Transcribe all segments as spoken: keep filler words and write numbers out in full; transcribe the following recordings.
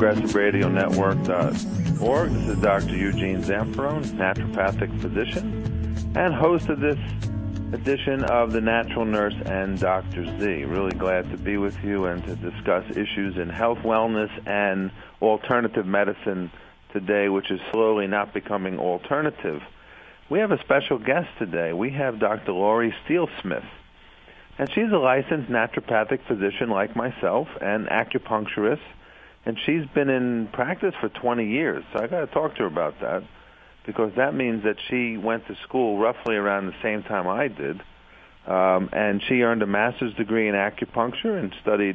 Progressive Radio Network dot org. This is Doctor Eugene Zamperone, naturopathic physician, and host of this edition of The Natural Nurse and Doctor Z. Really glad to be with you and to discuss issues in health, wellness, and alternative medicine today, which is slowly not becoming alternative. We have a special guest today. We have Doctor Laurie Steele-Smith, and she's a licensed naturopathic physician like myself and acupuncturist, and she's been in practice for twenty years. So I got to talk to her about that, because that means that she went to school roughly around the same time I did, um, and she earned a master's degree in acupuncture and studied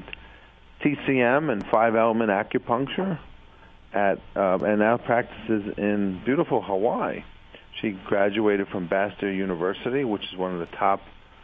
T C M and five-element acupuncture, at uh, and now practices in beautiful Hawaii. She graduated from Bastyr University, which is one of the top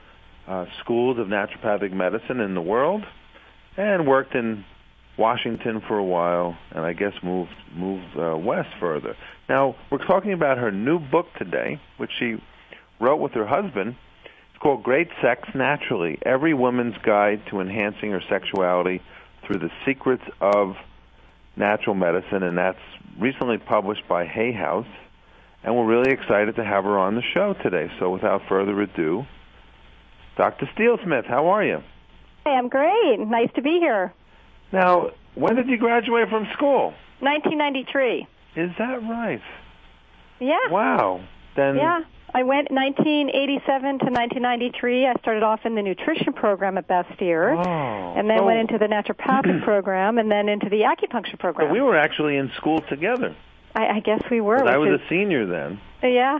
uh, schools of naturopathic medicine in the world, and worked in Washington for a while, and I guess moved moved uh, west further. Now, we're talking about her new book today, which she wrote with her husband. It's called Great Sex Naturally, Every Woman's Guide to Enhancing Her Sexuality Through the Secrets of Natural Medicine, and that's recently published by Hay House, and we're really excited to have her on the show today. So without further ado, Doctor Steele-Smith, how are you? Hey, I'm great. Nice to be here. Now, when did you graduate from school? nineteen ninety-three. Is that right? Yeah. Wow. Then yeah. I went nineteen eighty-seven to nineteen ninety-three. I started off in the nutrition program at Bastyr, oh, and then so, went into the naturopathic program, and then into the acupuncture program. So we were actually in school together. I, I guess we were. I was is, a senior then. Yeah.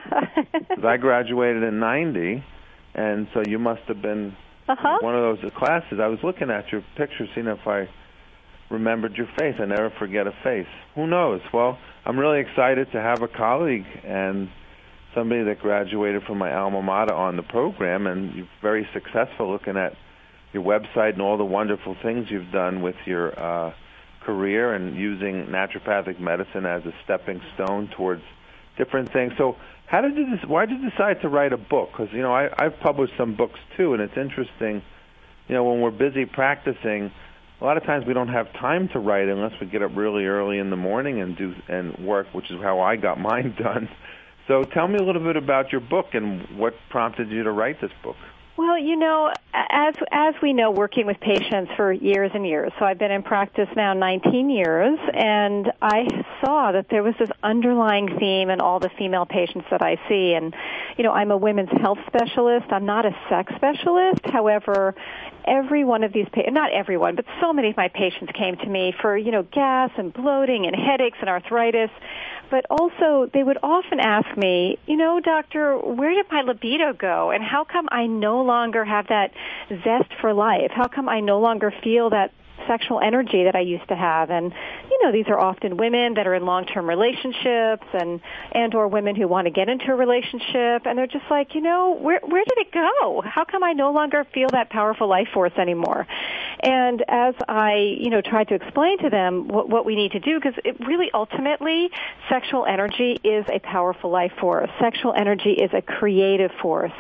I graduated in ninety, and so you must have been uh-huh. one of those classes. I was looking at your picture, seeing if I remembered your face. I never forget a face. Who knows? Well, I'm really excited to have a colleague and somebody that graduated from my alma mater on the program, and you're very successful, looking at your website and all the wonderful things you've done with your uh, career and using naturopathic medicine as a stepping stone towards different things. So how did you, why did you decide to write a book? Because, you know, I, I've published some books too, and it's interesting, you know, when we're busy practicing, a lot of times we don't have time to write unless we get up really early in the morning and do and work, which is how I got mine done. So tell me a little bit about your book and what prompted you to write this book. Well, you know, as as we know, working with patients for years and years, so I've been in practice now nineteen years, and I saw that there was this underlying theme in all the female patients that I see. And, you know, I'm a women's health specialist. I'm not a sex specialist. However, every one of these patients, not everyone, but so many of my patients came to me for, you know, gas and bloating and headaches and arthritis. But also, they would often ask me, you know, doctor, where did my libido go? And how come I no longer have that zest for life? How come I no longer feel that sexual energy that I used to have? And, you know, these are often women that are in long-term relationships and, and or women who want to get into a relationship. And they're just like, you know, where, where did it go? How come I no longer feel that powerful life force anymore? And as I, you know, tried to explain to them what, what we need to do, because it really ultimately, sexual energy is a powerful life force. Sexual energy is a creative force.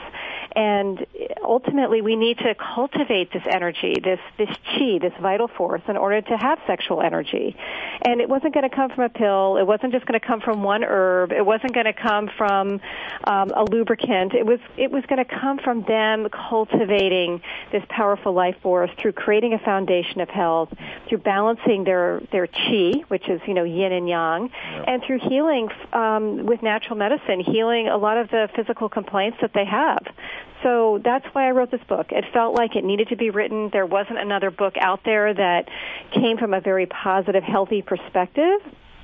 And ultimately, we need to cultivate this energy, this this chi, this vital force, in order to have sexual energy. And it wasn't going to come from a pill. It wasn't just going to come from one herb. It wasn't going to come from um, a lubricant. It was it was going to come from them cultivating this powerful life force through creating a foundation of health, through balancing their their chi, which is, you know, yin and yang, yeah. and through healing um, with natural medicine, healing a lot of the physical complaints that they have. So that's why I wrote this book. It felt like it needed to be written. There wasn't another book out there that came from a very positive, healthy perspective.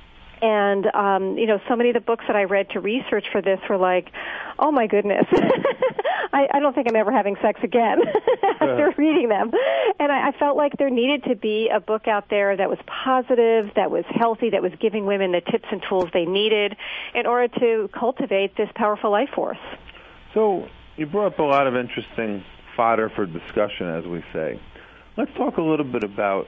And, um, you know, so many of the books that I read to research for this were like, oh, my goodness, I, I don't think I'm ever having sex again after reading them. And I, I felt like there needed to be a book out there that was positive, that was healthy, that was giving women the tips and tools they needed in order to cultivate this powerful life force. So you brought up a lot of interesting fodder for discussion, as we say. Let's talk a little bit about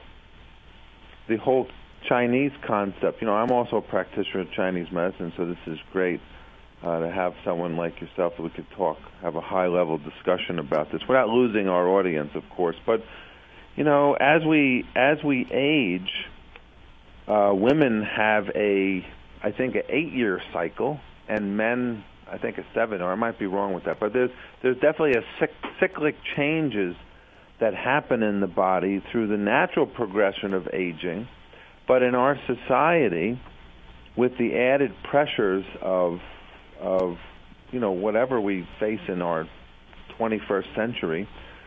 the whole Chinese concept. You know, I'm also a practitioner of Chinese medicine, so this is great uh, to have someone like yourself that we could talk, have a high-level discussion about this without losing our audience, of course. But, you know, as we as we age, uh, women have a, I think, an eight-year cycle, and men, I think, a seven, or I might be wrong with that. But there's there's definitely a cyclic changes that happen in the body through the natural progression of aging. But in our society, with the added pressures of of you know whatever we face in our twenty-first century,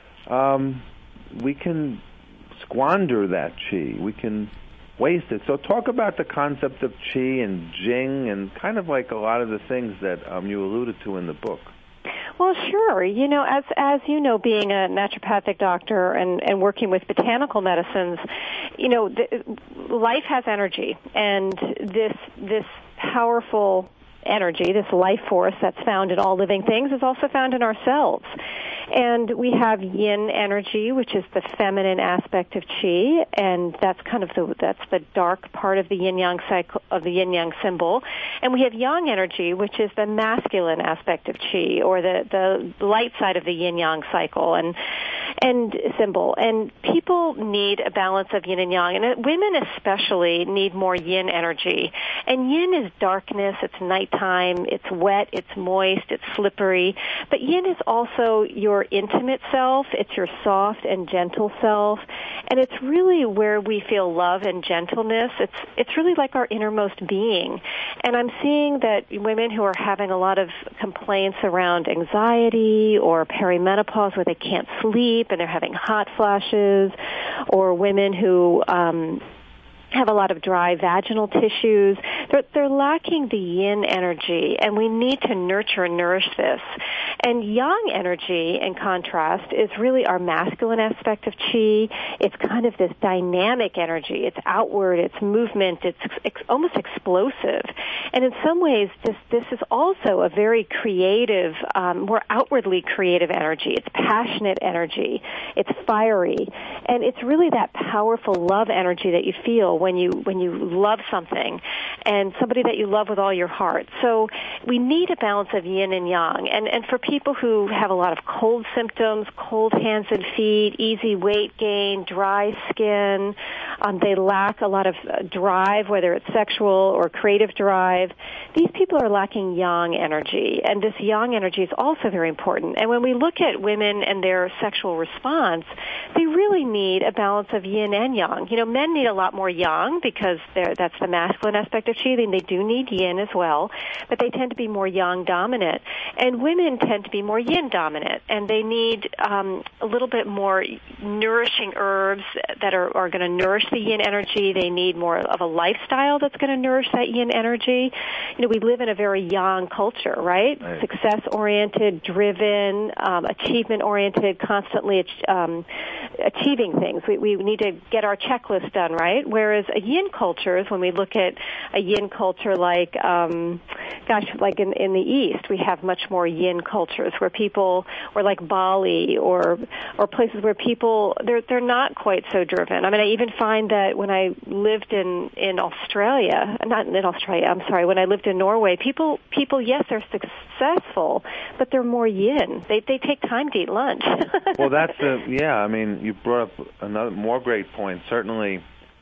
um, we can squander that chi. We can waste it. So talk about the concept of chi and jing and kind of like a lot of the things that um, you alluded to in the book. Well, sure. You know, as as you know, being a naturopathic doctor and, and working with botanical medicines, you know, the, life has energy, and this this powerful energy, this life force that's found in all living things, is also found in ourselves. And we have yin energy, which is the feminine aspect of qi, and that's kind of the that's the dark part of the yin yang cycle of the yin yang symbol. And we have yang energy, which is the masculine aspect of qi, or the the light side of the yin yang cycle and and symbol. And people need a balance of yin and yang, and women especially need more yin energy. And yin is darkness, it's nighttime, it's wet, it's moist, it's slippery. But yin is also your intimate self, it's your soft and gentle self, and it's really where we feel love and gentleness. It's it's really like our innermost being. And I'm seeing that women who are having a lot of complaints around anxiety or perimenopause where they can't sleep and they're having hot flashes, or women who um have a lot of dry vaginal tissues. They're, they're lacking the yin energy, and we need to nurture and nourish this. And yang energy, in contrast, is really our masculine aspect of qi. It's kind of this dynamic energy. It's outward, it's movement, it's ex- almost explosive. And in some ways, this, this is also a very creative, um, more outwardly creative energy. It's passionate energy. It's fiery. And it's really that powerful love energy that you feel when you when you love something, and somebody that you love with all your heart. So we need a balance of yin and yang. And and for people who have a lot of cold symptoms, cold hands and feet, easy weight gain, dry skin, um, they lack a lot of uh, drive, whether it's sexual or creative drive. These people are lacking yang energy, and this yang energy is also very important. And when we look at women and their sexual response, they really need a balance of yin and yang. You know, men need a lot more yang, because that's the masculine aspect of qi, and they do need yin as well, but they tend to be more yang dominant. And women tend to be more yin dominant, and they need um, a little bit more nourishing herbs that are, are going to nourish the yin energy. They need more of a lifestyle that's going to nourish that yin energy. You know, we live in a very yang culture, right? right. Success-oriented, driven, um, achievement-oriented, constantly um, achieving things. We, we need to get our checklist done, right? Whereas a yin culture is when we look at a yin culture like, um, gosh, like in, in the East, we have much more yin cultures where people, or like Bali, or or places where people, they're they're not quite so driven. I mean, I even find that when I lived in, in Australia, not in Australia, I'm sorry, when I lived in Norway, people, people yes, they're successful, but they're more yin. They they take time to eat lunch. Well, that's, a, yeah, I mean, you brought up another more great point. Certainly,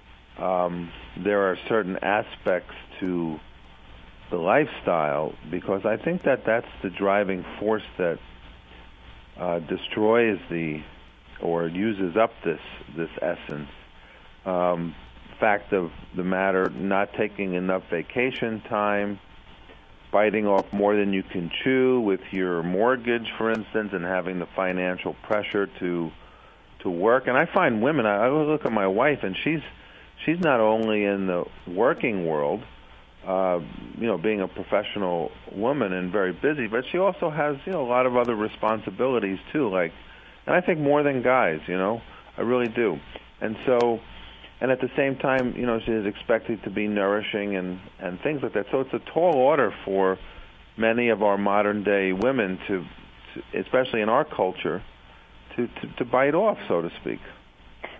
Um, there are certain aspects to the lifestyle, because I think that that's the driving force that uh, destroys the, or uses up this this essence. Um, fact of the matter, not taking enough vacation time, biting off more than you can chew with your mortgage, for instance, and having the financial pressure to to work. And I find women, I, I look at my wife, and she's She's not only in the working world, uh, you know, being a professional woman and very busy, but she also has, you know, a lot of other responsibilities too. Like, and I think more than guys, you know, I really do. And so, and at the same time, you know, she is expected to be nourishing and and things like that. So it's a tall order for many of our modern day women to, to especially in our culture, to, to to bite off, so to speak.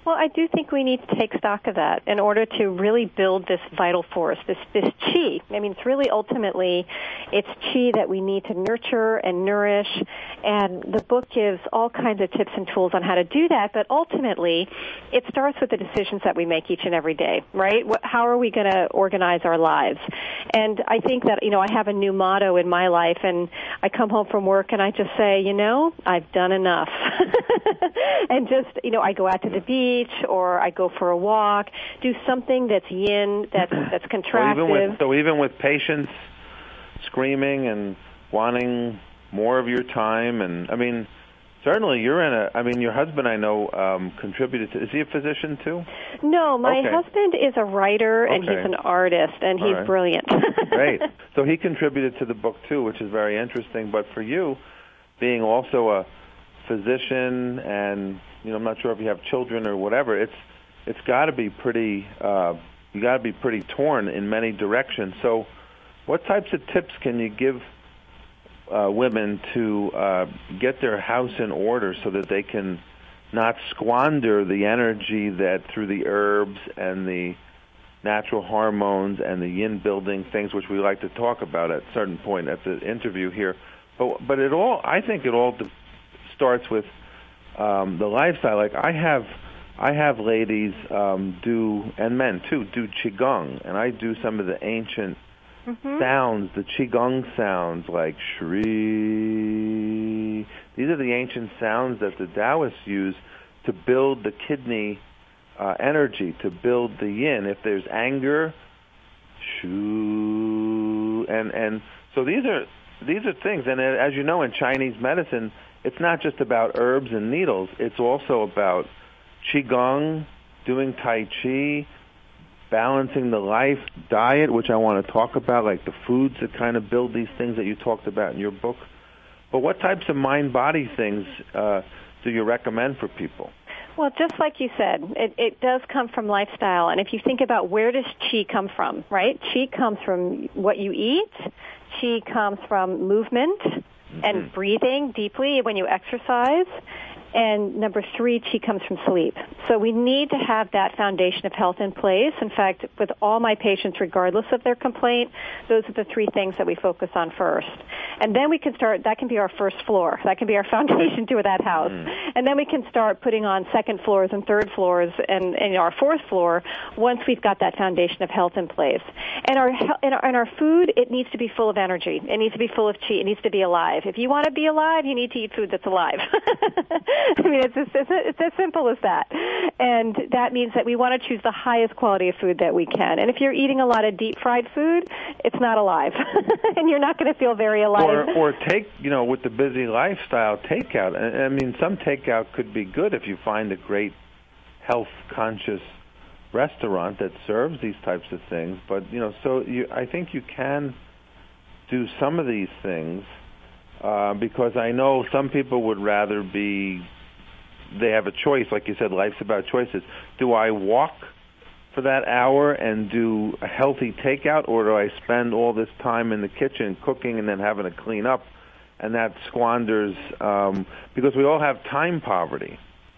Well, I do think we need to take stock of that in order to really build this vital force, this this chi. I mean, it's really ultimately, it's chi that we need to nurture and nourish, and the book gives all kinds of tips and tools on how to do that, but ultimately, it starts with the decisions that we make each and every day, right? How are we going to organize our lives? And I think that, you know, I have a new motto in my life, and I come home from work and I just say, you know, I've done enough. And just, you know, I go out to the beach or I go for a walk, do something that's yin, that's that's contractive. So even with, so even with patients screaming and wanting more of your time, and I mean, certainly you're in a, I mean, your husband, I know, um, contributed to, is he a physician too? No, my okay. husband is a writer and okay. he's an artist and All he's right. brilliant. Great. So he contributed to the book too, which is very interesting. But for you, being also a physician, and you know, I'm not sure if you have children or whatever, it's it's got to be pretty uh, you got to be pretty torn in many directions. So, what types of tips can you give uh, women to uh, get their house in order so that they can not squander the energy that through the herbs and the natural hormones and the yin building things, which we like to talk about at a certain point at the interview here, but but it all I think it all starts with um, the lifestyle. Like I have, I have ladies um, do, and men too, do qigong, and I do some of the ancient mm-hmm. sounds, the qigong sounds, like shri. These are the ancient sounds that the Taoists use to build the kidney uh, energy, to build the yin. If there's anger, shu, and and so these are these are things. And as you know, in Chinese medicine, it's not just about herbs and needles. It's also about qigong, doing tai chi, balancing the life, diet, which I want to talk about, like the foods that kind of build these things that you talked about in your book. But what types of mind-body things uh, do you recommend for people? Well, just like you said, it, it does come from lifestyle. And if you think about where does qi come from, right? Qi comes from what you eat. Qi comes from movement mm-hmm. and breathing deeply when you exercise. And number three, qi comes from sleep. So we need to have that foundation of health in place. In fact, with all my patients, regardless of their complaint, those are the three things that we focus on first. And then we can start, that can be our first floor. That can be our foundation to that house. Mm. And then we can start putting on second floors and third floors and, and our fourth floor once we've got that foundation of health in place. And our, and our, and our food, it needs to be full of energy. It needs to be full of qi. It needs to be alive. If you want to be alive, you need to eat food that's alive. I mean, it's, it's, it's as simple as that. And that means that we want to choose the highest quality of food that we can. And if you're eating a lot of deep-fried food, it's not alive. And you're not going to feel very alive. Or, or take, you know, with the busy lifestyle, takeout. I, I mean, some takeout could be good if you find a great health-conscious restaurant that serves these types of things. But, you know, so you, I think you can do some of these things. Uh, because I know some people would rather be, they have a choice, like you said, life's about choices. Do I walk for that hour and do a healthy takeout, or do I spend all this time in the kitchen cooking and then having to clean up, and that squanders, um, because we all have time poverty.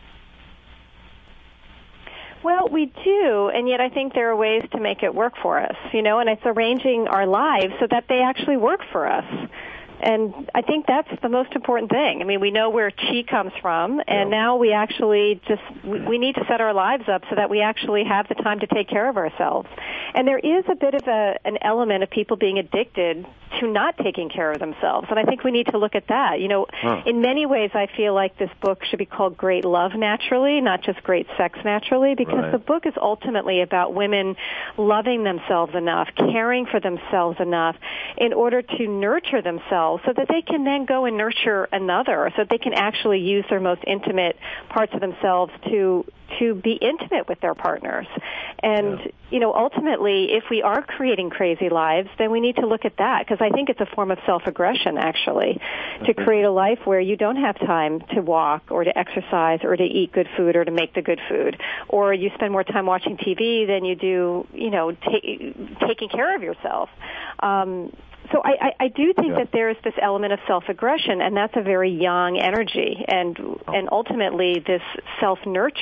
Well, we do, and yet I think there are ways to make it work for us, you know, and it's arranging our lives so that they actually work for us. And I think that's the most important thing. I mean, we know where qi comes from, and yeah. now we actually just, we, we need to set our lives up so that we actually have the time to take care of ourselves. And there is a bit of a, an element of people being addicted to not taking care of themselves. And I think we need to look at that. You know, huh. in many ways, I feel like this book should be called Great Love Naturally, not just Great Sex Naturally, because right. the book is ultimately about women loving themselves enough, caring for themselves enough in order to nurture themselves so that they can then go and nurture another, so that they can actually use their most intimate parts of themselves to to be intimate with their partners. And, yeah. you know, ultimately, if we are creating crazy lives, then we need to look at that, because I think it's a form of self-aggression, actually, to create a life where you don't have time to walk or to exercise or to eat good food or to make the good food, or you spend more time watching T V than you do, you know, ta- taking care of yourself. Um, So I, I, I do think yeah. that there is this element of self-aggression, and that's a very young energy. And and ultimately, this self-nurture is a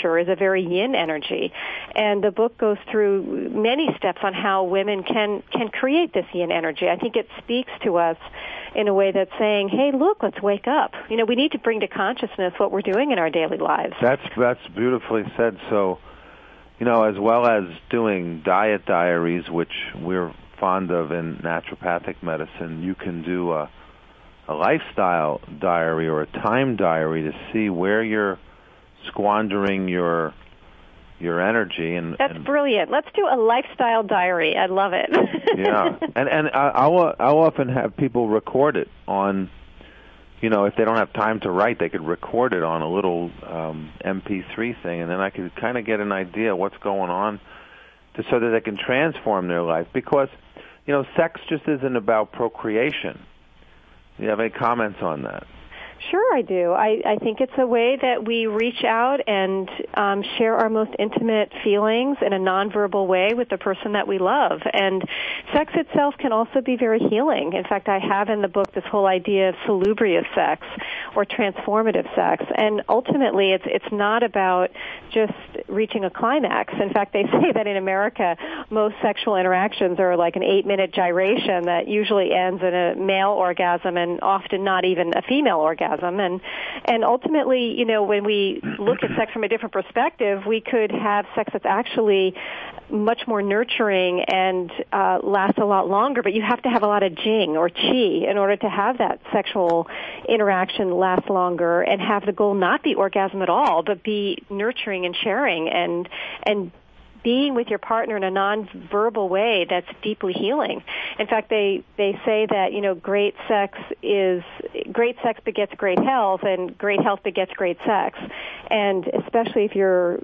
very yin energy. And the book goes through many steps on how women can, can create this yin energy. I think it speaks to us in a way that's saying, hey, look, let's wake up. You know, we need to bring to consciousness what we're doing in our daily lives. That's that's beautifully said. So, you know, as well as doing diet diaries, which we're fond of in naturopathic medicine, you can do a, a lifestyle diary or a time diary to see where you're squandering your your energy. And that's and, brilliant. Let's do a lifestyle diary. I love it. Yeah, and and I'll I'll often have people record it on, you know, if they don't have time to write, they could record it on a little um, M P three thing, and then I could kind of get an idea of what's going on, to, so that they can transform their life. Because, you know, sex just isn't about procreation. Do you have any comments on that? Sure, I do. I, I think it's a way that we reach out and um, share our most intimate feelings in a nonverbal way with the person that we love. And sex itself can also be very healing. In fact, I have in the book this whole idea of salubrious sex or transformative sex. And ultimately, it's it's not about just reaching a climax. In fact, they say that in America, most sexual interactions are like an eight-minute gyration that usually ends in a male orgasm and often not even a female orgasm. And and ultimately, you know, when we look at sex from a different perspective, we could have sex that's actually much more nurturing and uh, lasts a lot longer. But you have to have a lot of jing or chi in order to have that sexual interaction last longer and have the goal not be orgasm at all, but be nurturing and sharing and and being with your partner in a non-verbal way that's deeply healing. In fact, they, they say that, you know, great sex is, great sex begets great health, and great health begets great sex. And especially if you're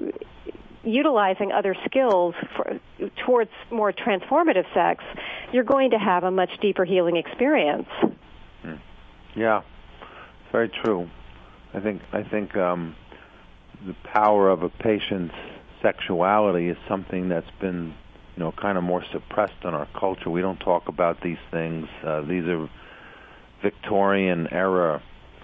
utilizing other skills for, towards more transformative sex, you're going to have a much deeper healing experience. Yeah, very true. I think, I think um, the power of a patient's sexuality is something that's been, you know, kind of more suppressed in our culture. We don't talk about these things. Uh, these are Victorian era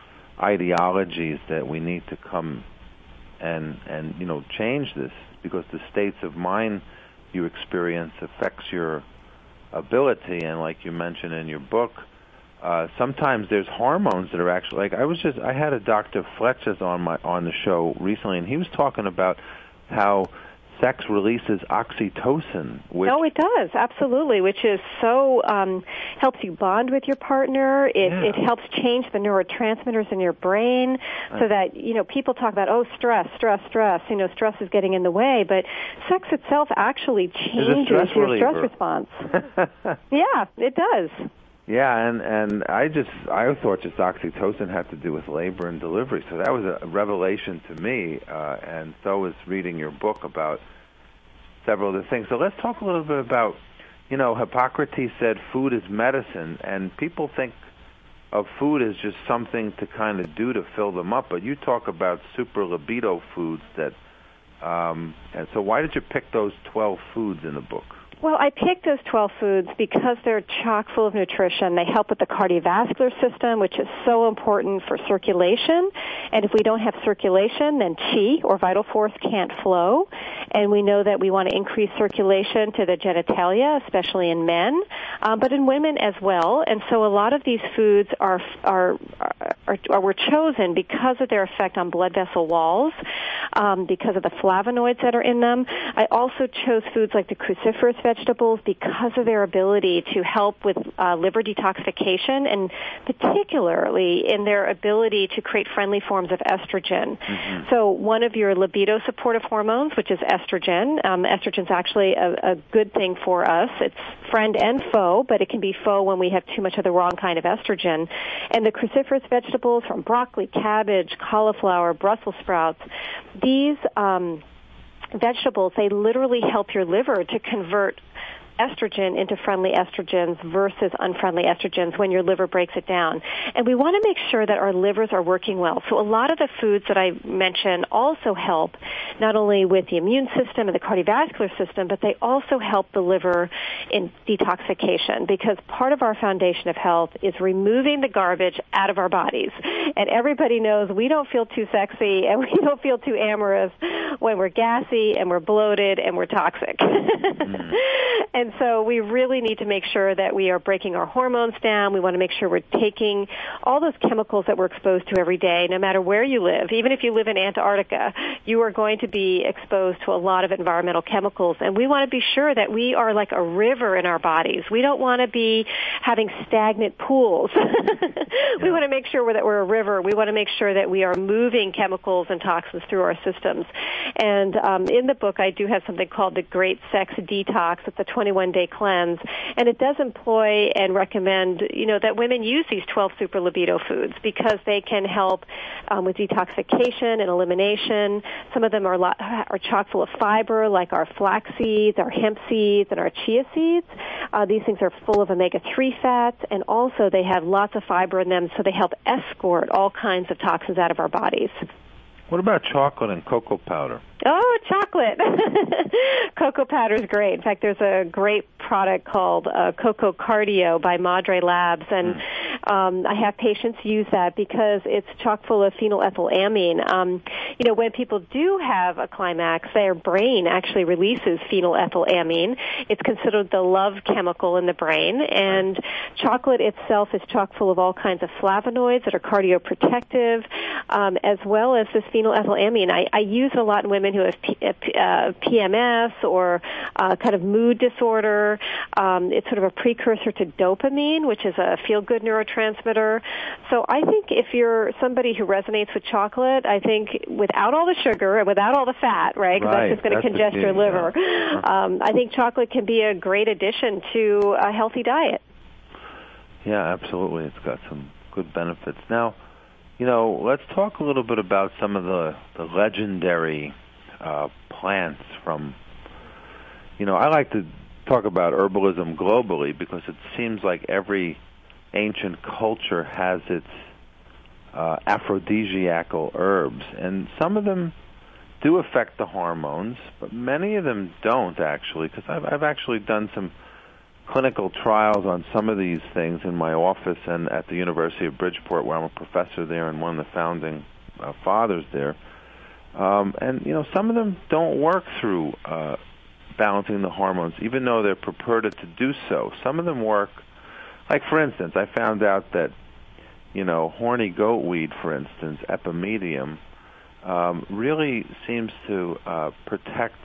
ideologies that we need to come and and you know change this, because the states of mind you experience affects your ability. And like you mentioned in your book, uh, sometimes there's hormones that are actually, like I was just I had a Doctor Fletcher's on my on the show recently, and he was talking about how sex releases oxytocin. Which oh, it does, absolutely, which is so, um, helps you bond with your partner. It, yeah. it helps change the neurotransmitters in your brain so that, you know, people talk about, oh, stress, stress, stress. You know, stress is getting in the way, but sex itself actually changes stress your reliever. stress response. Yeah, it does. Yeah, and, and I just, I thought just oxytocin had to do with labor and delivery. So that was a revelation to me, uh, and so was reading your book about several of the things. So let's talk a little bit about, you know, Hippocrates said food is medicine, and people think of food as just something to kind of do to fill them up, but you talk about super libido foods that, um, and so why did you pick those twelve foods in the book? Well, I picked those twelve foods because they're chock full of nutrition. They help with the cardiovascular system, which is so important for circulation. And if we don't have circulation, then qi, or vital force, can't flow. And we know that we want to increase circulation to the genitalia, especially in men, um, but in women as well. And so a lot of these foods are, are, are, are were chosen because of their effect on blood vessel walls, um, because of the flavonoids that are in them. I also chose foods like the cruciferous vegetables because of their ability to help with uh, liver detoxification, and particularly in their ability to create friendly forms of estrogen. Mm-hmm. So one of your libido supportive hormones, which is estrogen, um, estrogen is actually a, a good thing for us. It's friend and foe, but it can be foe when we have too much of the wrong kind of estrogen. And the cruciferous vegetables, from broccoli, cabbage, cauliflower, Brussels sprouts, these um, vegetables, they literally help your liver to convert estrogen into friendly estrogens versus unfriendly estrogens when your liver breaks it down. And we want to make sure that our livers are working well. So a lot of the foods that I mentioned also help not only with the immune system and the cardiovascular system, but they also help the liver in detoxification, because part of our foundation of health is removing the garbage out of our bodies. And everybody knows we don't feel too sexy and we don't feel too amorous when we're gassy and we're bloated and we're toxic. Mm. And so we really need to make sure that we are breaking our hormones down. We want to make sure we're taking all those chemicals that we're exposed to every day, no matter where you live. Even if you live in Antarctica, you are going to be exposed to a lot of environmental chemicals. And we want to be sure that we are like a river in our bodies. We don't want to be having stagnant pools. We yeah. want to make sure that we're a river. We want to make sure that we are moving chemicals and toxins through our systems. And um, in the book, I do have something called the Great Sex Detox. It's a twenty-one day cleanse, and it does employ and recommend, you know, that women use these twelve super libido foods because they can help um, with detoxification and elimination. Some of them are, lo- are chock full of fiber, like our flax seeds, our hemp seeds, and our chia seeds. Uh, these things are full of omega three fats, and also they have lots of fiber in them, so they help escort all kinds of toxins out of our bodies. What about chocolate and cocoa powder? Oh, chocolate. Cocoa powder is great. In fact, there's a great product called uh, Cocoa Cardio by Madre Labs, and mm. um, I have patients use that because it's chock full of phenylethylamine. Um, you know, when people do have a climax, their brain actually releases phenylethylamine. It's considered the love chemical in the brain, and chocolate itself is chock full of all kinds of flavonoids that are cardioprotective, um, as well as this phenylethylamine. I, I use it a lot in women who have P, uh, P M S or uh, kind of mood disorder. Um, it's sort of a precursor to dopamine, which is a feel-good neurotransmitter. So I think if you're somebody who resonates with chocolate, I think without all the sugar and without all the fat, right, because right. that's just going to congest your liver, yeah. um, I think chocolate can be a great addition to a healthy diet. Yeah, absolutely. It's got some good benefits. Now, you know, let's talk a little bit about some of the, the legendary uh, plants from, you know, I like to talk about herbalism globally because it seems like every ancient culture has its uh, aphrodisiacal herbs, and some of them do affect the hormones, but many of them don't actually, because I've, I've actually done some clinical trials on some of these things in my office and at the University of Bridgeport, where I'm a professor there and one of the founding uh, fathers there. Um, and, you know, some of them don't work through uh, balancing the hormones, even though they're purported to do so. Some of them work, like, for instance, I found out that, you know, horny goatweed, for instance, epimedium, um, really seems to uh, protect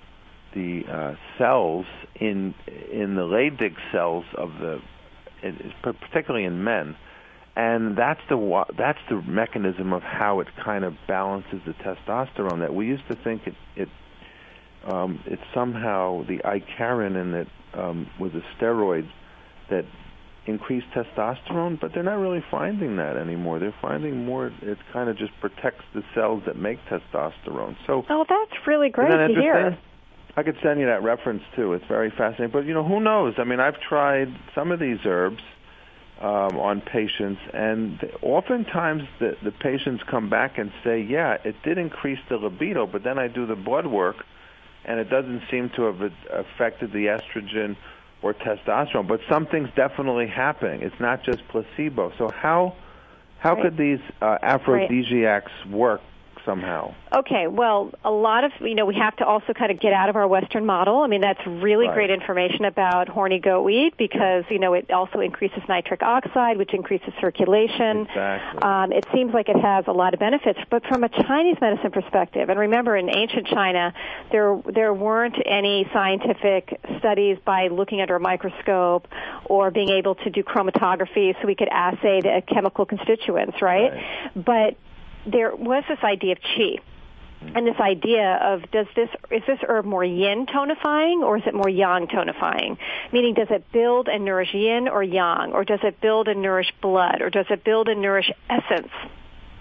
the uh, cells in in the Leydig cells of the, particularly in men, and that's the that's the mechanism of how it kind of balances the testosterone. That we used to think it it um, it's somehow the Icariin in it um, was a steroid that increased testosterone, but they're not really finding that anymore. They're finding more it kind of just protects the cells that make testosterone. So, oh, that's really great to hear. I could send you that reference, too. It's very fascinating. But, you know, who knows? I mean, I've tried some of these herbs um, on patients, and oftentimes the, the patients come back and say, yeah, it did increase the libido, but then I do the blood work, and it doesn't seem to have affected the estrogen or testosterone. But something's definitely happening. It's not just placebo. So how how right. could these uh, aphrodisiacs right. work somehow? Okay, well, a lot of, you know, we have to also kind of get out of our Western model. I mean, that's really right. great information about horny goatweed because, you know, it also increases nitric oxide, which increases circulation. Exactly. Um, it seems like it has a lot of benefits. But from a Chinese medicine perspective, and remember, in ancient China, there there weren't any scientific studies by looking under a microscope or being able to do chromatography so we could assay the chemical constituents, right? right. But there was this idea of qi, and this idea of does this is this herb more yin tonifying or is it more yang tonifying? Meaning, does it build and nourish yin or yang, or does it build and nourish blood, or does it build and nourish essence?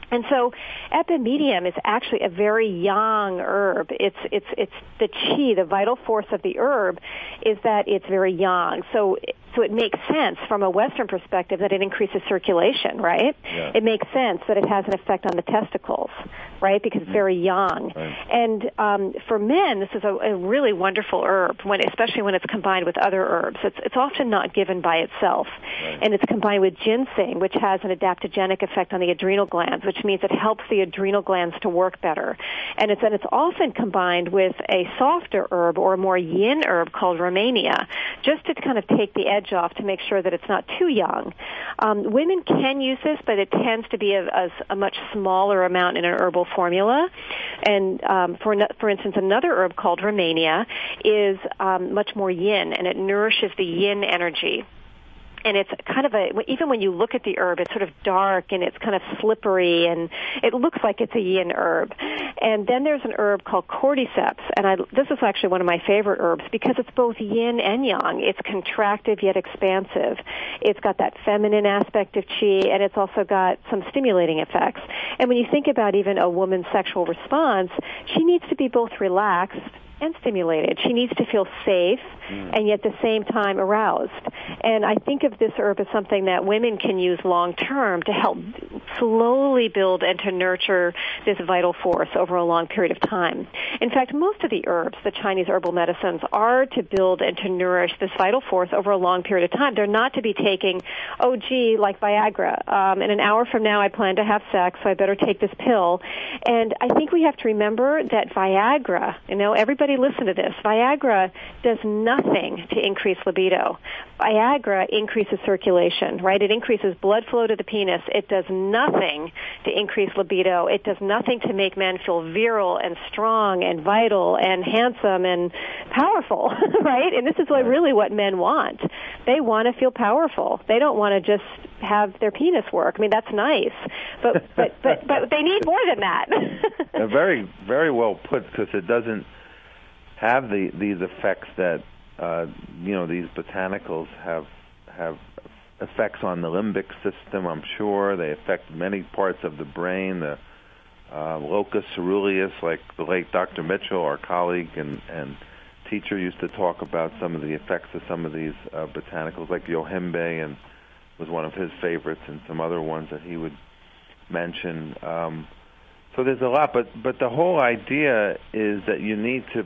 And so epimedium is actually a very young herb. It's it's it's the chi, the vital force of the herb is that it's very young. So so it makes sense from a Western perspective that it increases circulation, right? Yeah. It makes sense that it has an effect on the testicles, right? Because it's very young. Right. And um, for men, this is a, a really wonderful herb, when, especially when it's combined with other herbs. It's, it's often not given by itself. Right. And it's combined with ginseng, which has an adaptogenic effect on the adrenal glands, which means it helps the adrenal glands to work better. And it's, and it's often combined with a softer herb or a more yin herb called Romania, just to kind of take the edge off to make sure that it's not too young. Um, women can use this, but it tends to be a, a, a much smaller amount in an herbal formula. And um, for for instance, another herb called Romania is um, much more yin, and it nourishes the yin energy. And it's kind of a, even when you look at the herb, it's sort of dark and it's kind of slippery and it looks like it's a yin herb. And then there's an herb called cordyceps, and I, this is actually one of my favorite herbs because it's both yin and yang. It's contractive yet expansive. It's got that feminine aspect of qi, and it's also got some stimulating effects. And when you think about even a woman's sexual response, she needs to be both relaxed and stimulated. She needs to feel safe mm. and yet at the same time aroused. And I think of this herb as something that women can use long term to help slowly build and to nurture this vital force over a long period of time. In fact, most of the herbs, the Chinese herbal medicines, are to build and to nourish this vital force over a long period of time. They're not to be taking, oh, gee, like Viagra. Um, in an hour from now, I plan to have sex, so I better take this pill. And I think we have to remember that Viagra, you know, everybody listen to this. Viagra does nothing to increase libido. Viagra increases circulation, right? It increases blood flow to the penis. It does nothing to increase libido. It does nothing to make men feel virile and strong and vital and handsome and powerful, right? And this is what, really what men want. They want to feel powerful. They don't want to just have their penis work. I mean, that's nice, but but but, but they need more than that. Very, very well put, because it doesn't have the these effects that uh, you know these botanicals have have effects on the limbic system. I'm sure they affect many parts of the brain. The uh, locus ceruleus, like the late Doctor Mitchell, our colleague and and teacher, used to talk about some of the effects of some of these uh, botanicals, like yohimbe, and was one of his favorites, and some other ones that he would mention. Um, so there's a lot, but but the whole idea is that you need to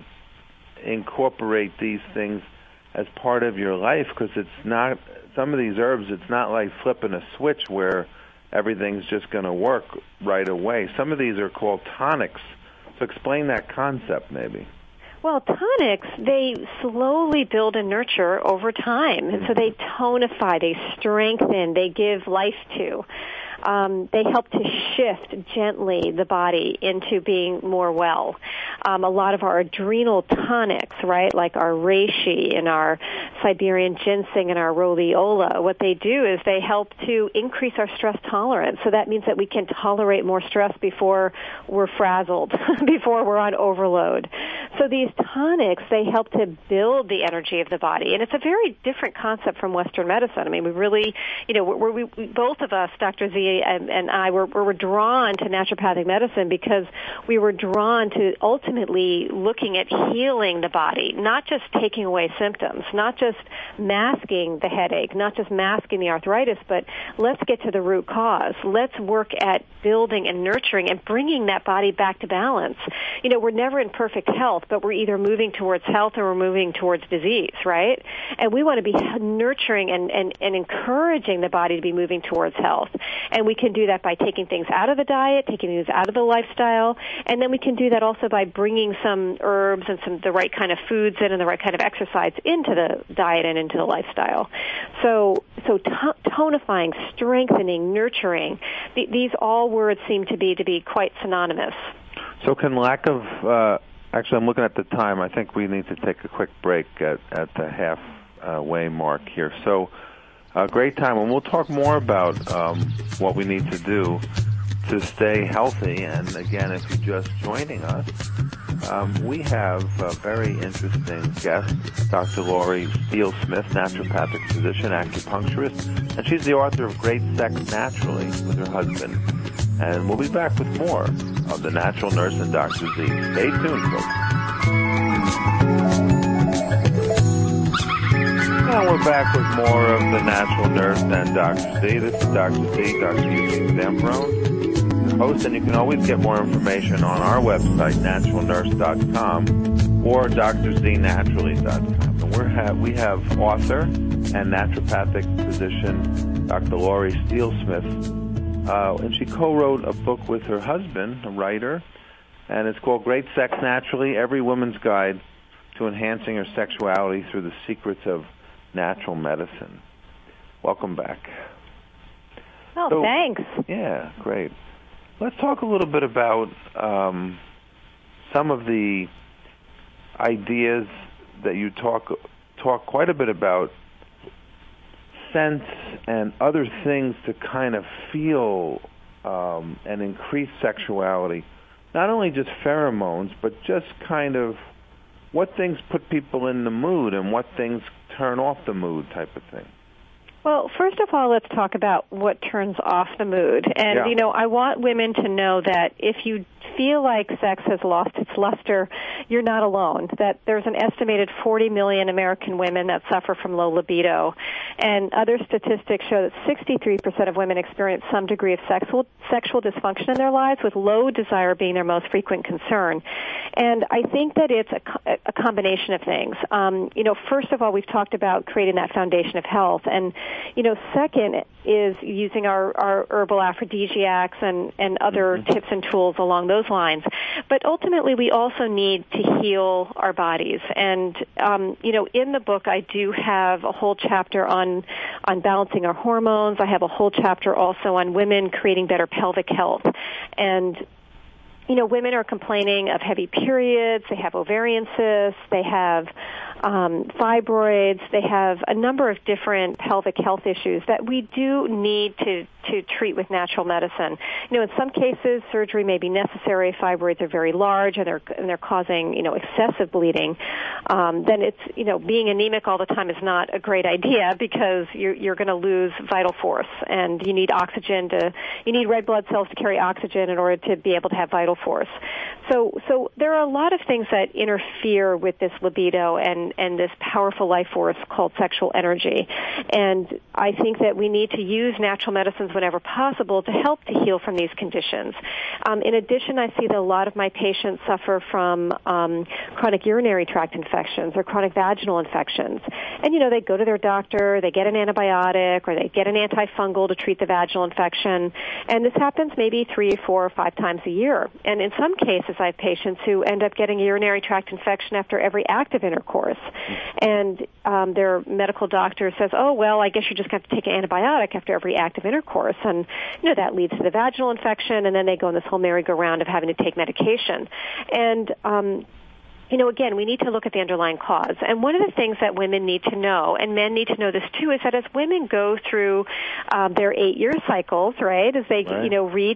incorporate these things as part of your life, because it's not, some of these herbs, it's not like flipping a switch where everything's just going to work right away. Some of these are called tonics. So explain that concept maybe. Well, tonics, they slowly build and nurture over time. And so they tonify, they strengthen, they give life to. Um, they help to shift gently the body into being more well. Um, a lot of our adrenal tonics, right, like our reishi and our Siberian ginseng and our rhodiola, what they do is they help to increase our stress tolerance. So that means that we can tolerate more stress before we're frazzled, before we're on overload. So these tonics, they help to build the energy of the body. And it's a very different concept from Western medicine. I mean, we really, you know, we're, we, we, both of us, Doctor Z and, and I, were, were drawn to naturopathic medicine because we were drawn to ultimately looking at healing the body, not just taking away symptoms, not just masking the headache, not just masking the arthritis, but let's get to the root cause. Let's work at building and nurturing and bringing that body back to balance. You know, we're never in perfect health, but we're either moving towards health or we're moving towards disease, right? And we want to be nurturing and, and, and encouraging the body to be moving towards health. And we can do that by taking things out of the diet, taking things out of the lifestyle, and then we can do that also by bringing some herbs and some the right kind of foods in and the right kind of exercise into the diet and into the lifestyle. So, so to- tonifying, strengthening, nurturing, th- these all words seem to be to be quite synonymous. So can lack of, uh, actually I'm looking at the time, I think we need to take a quick break at, at the halfway mark here. So uh, great time, and we'll talk more about um, what we need to do to stay healthy. And again, if you're just joining us, um, we have a very interesting guest, Doctor Laurie Steele-Smith, naturopathic physician, acupuncturist, and she's the author of Great Sex Naturally with her husband, And we'll be back with more of The Natural Nurse and Doctor Z. Stay tuned, folks. And we're back with more of The Natural Nurse and Doctor Z. This is Doctor Z, Doctor Eugene Zamperone, host, and you can always get more information on our website, natural nurse dot com or d r z naturally dot com. And we're ha- we have author and naturopathic physician Doctor Laurie Steele-Smith, uh, and she co-wrote a book with her husband, a writer, and it's called Great Sex Naturally, Every Woman's Guide to Enhancing Her Sexuality Through the Secrets of Natural Medicine. Welcome back. Oh, so, thanks. Yeah, great. Let's talk a little bit about um, some of the ideas that you talk talk quite a bit about, scents and other things to kind of feel um, and increase sexuality. Not only just pheromones, but just kind of what things put people in the mood and what things turn off the mood type of thing. Well, first of all, let's talk about what turns off the mood. And, yeah. you know, I want women to know that if you feel like sex has lost its luster, you're not alone, that there's an estimated forty million American women that suffer from low libido. And other statistics show that sixty-three percent of women experience some degree of sexual, sexual dysfunction in their lives, with low desire being their most frequent concern. And I think that it's a, a combination of things. Um, you know, first of all, we've talked about creating that foundation of health. And, you know, second is using our, our herbal aphrodisiacs and, and other mm-hmm. tips and tools along those lines. But ultimately, we also need to heal our bodies. And, um, you know, in the book, I do have a whole chapter on, on balancing our hormones. I have a whole chapter also on women creating better pelvic health. And, you know, women are complaining of heavy periods, they have ovarian cysts, they have um, fibroids, they have a number of different pelvic health issues that we do need to, to treat with natural medicine. You know, in some cases, surgery may be necessary. Fibroids are very large and they're, and they're causing, you know, excessive bleeding. Um, then it's, you know, being anemic all the time is not a great idea because you're, you're going to lose vital force, and you need oxygen to, you need red blood cells to carry oxygen in order to be able to have vital force. So, so there are a lot of things that interfere with this libido and, and this powerful life force called sexual energy. And I think that we need to use natural medicines whenever possible to help to heal from these conditions. Um, in addition, I see that a lot of my patients suffer from um, chronic urinary tract infections or chronic vaginal infections. And, you know, they go to their doctor, they get an antibiotic, or they get an antifungal to treat the vaginal infection. And this happens maybe three, four, or five times a year. And in some cases, I have patients who end up getting a urinary tract infection after every act of intercourse. And um, their medical doctor says, oh, well, I guess you just have to take an antibiotic after every act of intercourse. And, you know, that leads to the vaginal infection, and then they go in this whole merry-go-round of having to take medication. And, um, you know, again, we need to look at the underlying cause. And one of the things that women need to know, and men need to know this too, is that as women go through um, their eight-year cycles, right, as they, right. you know, reach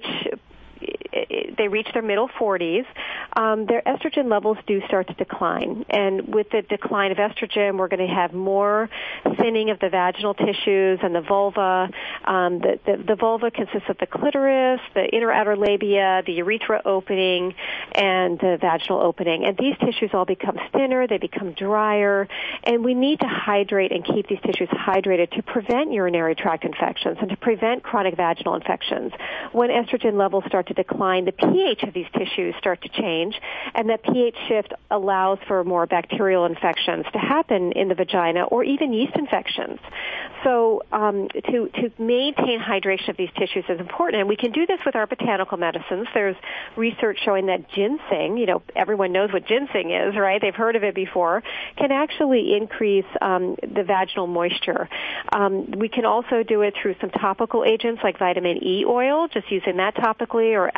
they reach their middle forties, um, their estrogen levels do start to decline. And with the decline of estrogen, we're going to have more thinning of the vaginal tissues and the vulva. Um, the, the, the vulva consists of the clitoris, the inner outer labia, the urethra opening, and the vaginal opening. And these tissues all become thinner, they become drier, and we need to hydrate and keep these tissues hydrated to prevent urinary tract infections and to prevent chronic vaginal infections. When estrogen levels start to decline, the pH of these tissues start to change, and that pH shift allows for more bacterial infections to happen in the vagina or even yeast infections. So um, to, to maintain hydration of these tissues is important, and we can do this with our botanical medicines. There's research showing that ginseng, you know, everyone knows what ginseng is, right? They've heard of it before, can actually increase um, the vaginal moisture. Um, we can also do it through some topical agents like vitamin E oil, just using that topically, or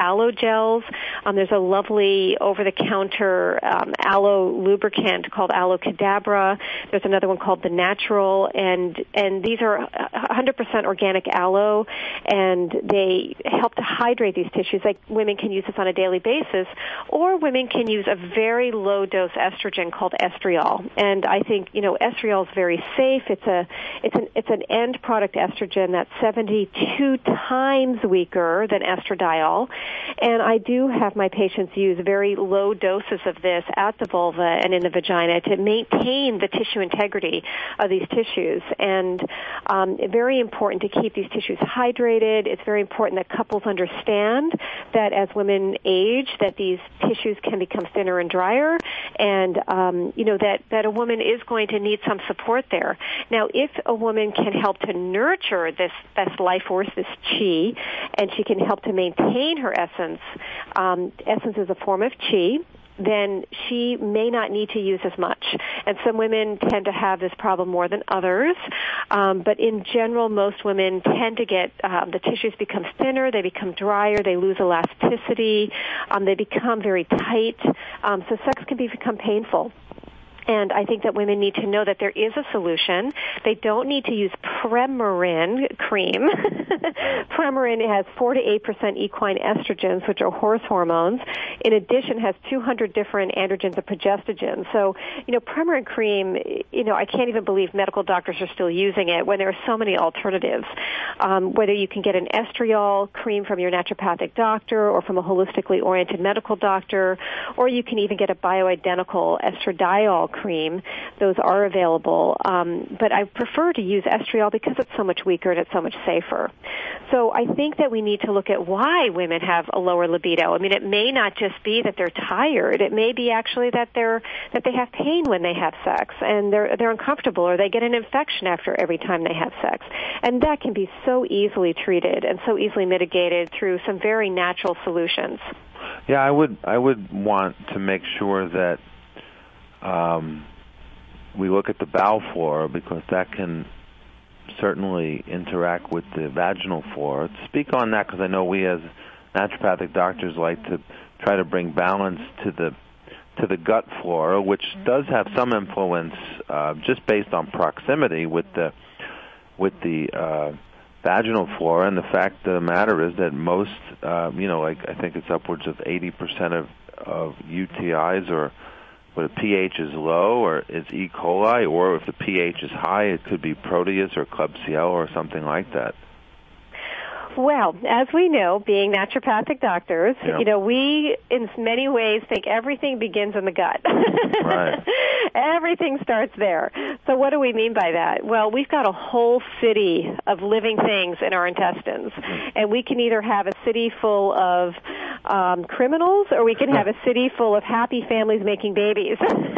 aloe gels. Um, there's a lovely over-the-counter um, aloe lubricant called Aloe Cadabra. There's another one called The Natural, and and these are one hundred percent organic aloe, and they help to hydrate these tissues. Like women can use this on a daily basis, or women can use a very low-dose estrogen called estriol. And I think you know estriol is very safe. It's a it's an it's an end product estrogen that's seventy-two times weaker than estradiol, and I do have my patients use very low doses of this at the vulva and in the vagina to maintain the tissue integrity of these tissues. And um, very important to keep these tissues hydrated. It's very important that couples understand that as women age, that these tissues can become thinner and drier, and um, you know that that a woman is going to need some support there. Now, if a woman can help to nurture this this life force, this chi, and she can help to maintain her essence. Um, essence is a form of chi. Then she may not need to use as much. And some women tend to have this problem more than others. Um, but in general, most women tend to get, um, the tissues become thinner, they become drier, they lose elasticity, um, they become very tight. Um, so sex can become painful. And I think that women need to know that there is a solution. They don't need to use Premarin cream. Premarin has four to eight percent equine estrogens, which are horse hormones. In addition, has two hundred different androgens and progestogens. So, you know, Premarin cream, you know, I can't even believe medical doctors are still using it when there are so many alternatives. Um, whether you can get an estriol cream from your naturopathic doctor or from a holistically oriented medical doctor, or you can even get a bioidentical estradiol cream. cream. Those are available. Um, but I prefer to use estriol because it's so much weaker and it's so much safer. So I think that we need to look at why women have a lower libido. I mean, it may not just be that they're tired. It may be actually that they're that they have pain when they have sex and they're they're uncomfortable, or they get an infection after every time they have sex. And that can be so easily treated and so easily mitigated through some very natural solutions. Yeah, I would I would want to make sure that Um, we look at the bowel flora, because that can certainly interact with the vaginal flora. Speak on that, because I know we as naturopathic doctors like to try to bring balance to the to the gut flora, which does have some influence uh, just based on proximity with the with the uh, vaginal flora. And the fact of the matter is that most, uh, you know, like I think it's upwards of eighty percent of of U T Is are, when the pH is low, or it's E. coli, or if the pH is high, it could be Proteus or Klebsiella or something like that. Well, as we know, being naturopathic doctors, yeah. you know, we in many ways think everything begins in the gut. Right. Everything starts there. So what do we mean by that? Well, we've got a whole city of living things in our intestines, mm-hmm. and we can either have a city full of um, criminals, or we can have a city full of happy families making babies.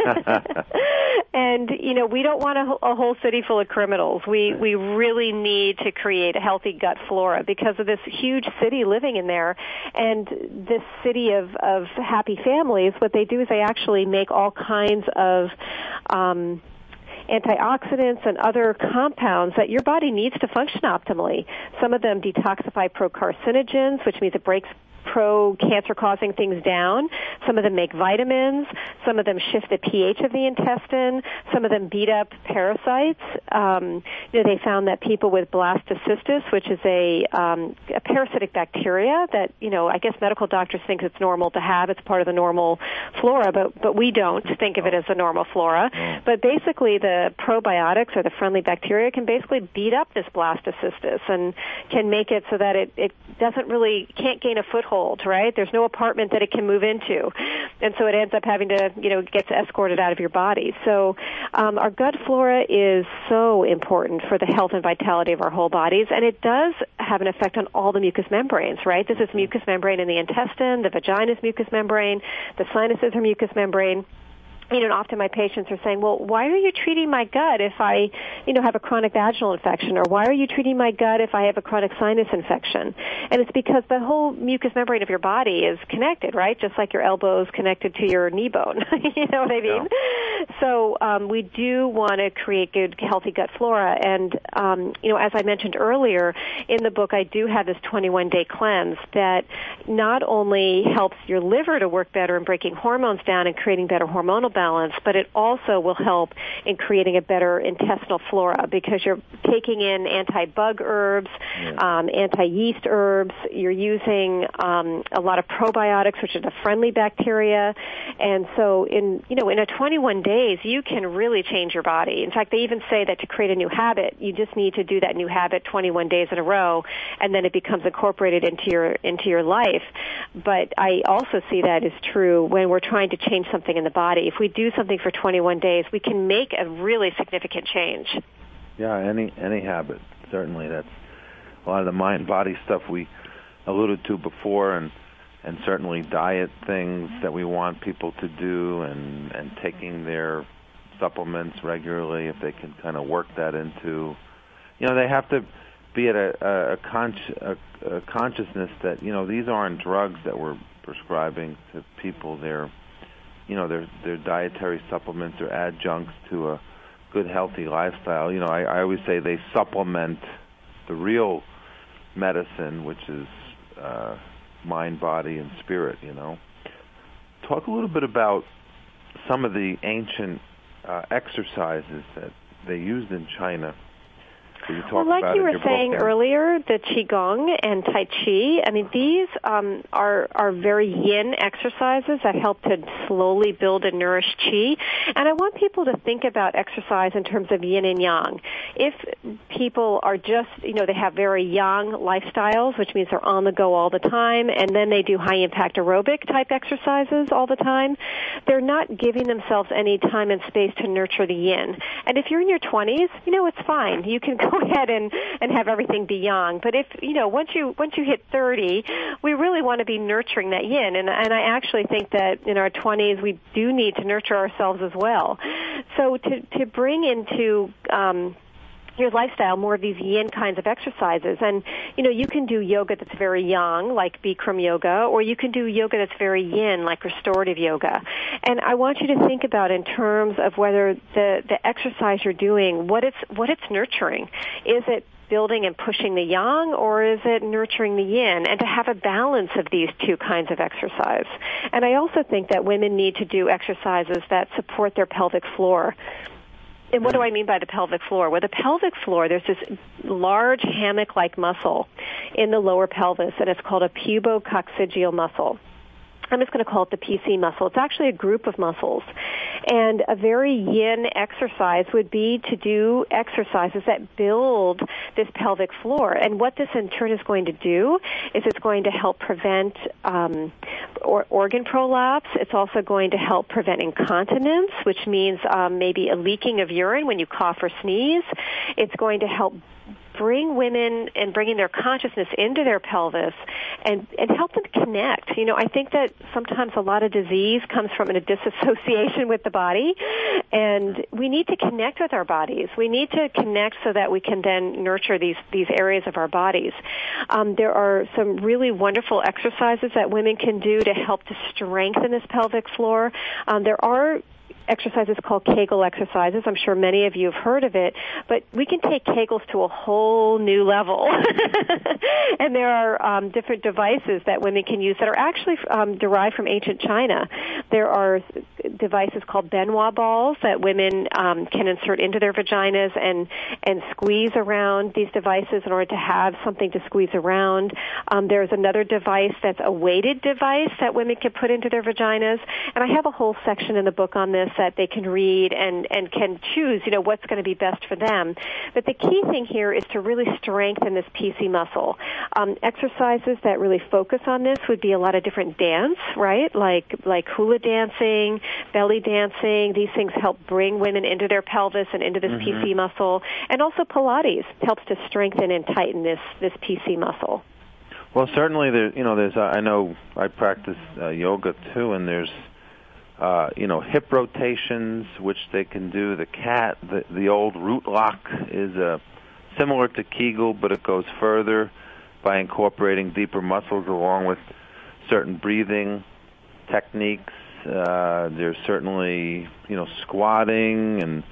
And, you know, we don't want a, a whole city full of criminals. We, we really need to create a healthy gut flora because of this huge city living in there. And this city of, of happy families, what they do is they actually make all kinds of um, antioxidants and other compounds that your body needs to function optimally. Some of them detoxify procarcinogens, which means it breaks pro-cancer-causing things down. Some of them make vitamins. Some of them shift the pH of the intestine. Some of them beat up parasites. Um, you know, they found that people with blastocystis, which is a, um, a parasitic bacteria that, you know, I guess medical doctors think it's normal to have. It's part of the normal flora, but, but we don't think of it as a normal flora. But basically, the probiotics or the friendly bacteria can basically beat up this blastocystis and can make it so that it, it doesn't really, can't gain a foothold, right? There's no apartment that it can move into. And so it ends up having to, you know, gets escorted out of your body. So um, our gut flora is so important for the health and vitality of our whole bodies, and it does have an effect on all the mucous membranes, right? This is mucous membrane in the intestine, the vagina's mucous membrane, the sinuses are mucous membrane. you know, and often my patients are saying, well, why are you treating my gut if I, you know, have a chronic vaginal infection? Or why are you treating my gut if I have a chronic sinus infection? And it's because the whole mucous membrane of your body is connected, right? Just like your elbow is connected to your knee bone. You know what I mean? Yeah. So um, we do want to create good, healthy gut flora. And, um, you know, as I mentioned earlier, in the book I do have this twenty-one day cleanse that not only helps your liver to work better in breaking hormones down and creating better hormonal balance, balance, but it also will help in creating a better intestinal flora because you're taking in anti-bug herbs, yeah. um, anti-yeast herbs. You're using um, a lot of probiotics, which are the friendly bacteria. And so in, you know, in a twenty-one days, you can really change your body. In fact, they even say that to create a new habit, you just need to do that new habit twenty-one days in a row, and then it becomes incorporated into your, into your life. But I also see that is true when we're trying to change something in the body. If we do something for twenty-one days, we can make a really significant change. Yeah, any any habit, certainly. That's a lot of the mind-body stuff we alluded to before, and and certainly diet things that we want people to do, and, and taking their supplements regularly, if they can kind of work that into, you know, they have to be at a, a, a, consci- a, a consciousness that, you know, these aren't drugs that we're prescribing to people. They're You know, they're, they're dietary supplements or adjuncts to a good, healthy lifestyle. You know, I, I always say they supplement the real medicine, which is uh, mind, body, and spirit, you know. Talk a little bit about some of the ancient uh, exercises that they used in China. You well, like you were saying earlier, the Qigong and Tai Chi, I mean, these um, are, are very yin exercises that help to slowly build and nourish Qi. And I want people to think about exercise in terms of yin and yang. If people are just, you know, they have very yang lifestyles, which means they're on the go all the time, and then they do high-impact aerobic type exercises all the time, they're not giving themselves any time and space to nurture the yin. And if you're in your twenties, you know, it's fine. You can go Go ahead and, and have everything be yang. But if, you know, once you once you hit thirty, we really want to be nurturing that yin. And, and I actually think that in our twenties, we do need to nurture ourselves as well. So to, to bring into um, your lifestyle more of these yin kinds of exercises. And, you know, you can do yoga that's very yang, like Bikram yoga, or you can do yoga that's very yin, like restorative yoga. And I want you to think about in terms of whether the, the exercise you're doing, what it's, what it's nurturing. Is it building and pushing the yang, or is it nurturing the yin? And to have a balance of these two kinds of exercise. And I also think that women need to do exercises that support their pelvic floor. And what do I mean by the pelvic floor? Well, the pelvic floor, there's this large hammock-like muscle in the lower pelvis, and it's called a pubococcygeal muscle. I'm just going to call it the P C muscle. It's actually a group of muscles. And a very yin exercise would be to do exercises that build this pelvic floor. And what this in turn is going to do is it's going to help prevent um, or organ prolapse. It's also going to help prevent incontinence, which means um, maybe a leaking of urine when you cough or sneeze. It's going to help bring women and bringing their consciousness into their pelvis and, and help them connect. You know, I think that sometimes a lot of disease comes from a disassociation with the body, and we need to connect with our bodies. We need to connect so that we can then nurture these, these areas of our bodies. Um, there are some really wonderful exercises that women can do to help to strengthen this pelvic floor. Um, there are exercises called Kegel exercises. I'm sure many of you have heard of it, but we can take Kegels to a whole new level. And there are um, different devices that women can use that are actually um, derived from ancient China. There are devices called Benoit balls that women um, can insert into their vaginas and, and squeeze around these devices in order to have something to squeeze around. Um, there's another device that's a weighted device that women can put into their vaginas. And I have a whole section in the book on this that they can read and, and can choose, you know, what's going to be best for them. But the key thing here is to really strengthen this P C muscle. Um, exercises that really focus on this would be a lot of different dance, right? Like, like hula dancing, belly dancing. These things help bring women into their pelvis and into this mm-hmm. P C muscle. And also Pilates helps to strengthen and tighten this, this P C muscle. Well, certainly, there, you know, there's, uh, I know I practice uh, yoga too, and there's uh, you know, hip rotations, which they can do. The cat, the, the old root lock is uh, similar to Kegel, but it goes further by incorporating deeper muscles along with certain breathing techniques. Uh, there's certainly, you know, squatting and